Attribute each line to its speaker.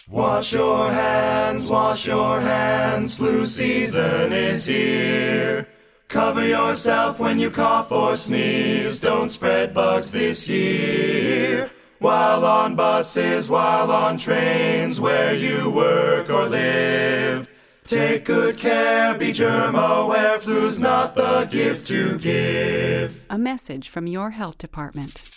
Speaker 1: Wash your hands, flu season is here. Cover yourself when you cough or sneeze, don't spread bugs this year. While on buses, while on trains, where you work or live, take good care, be germ aware, flu's not the gift to give.
Speaker 2: A message from your health department.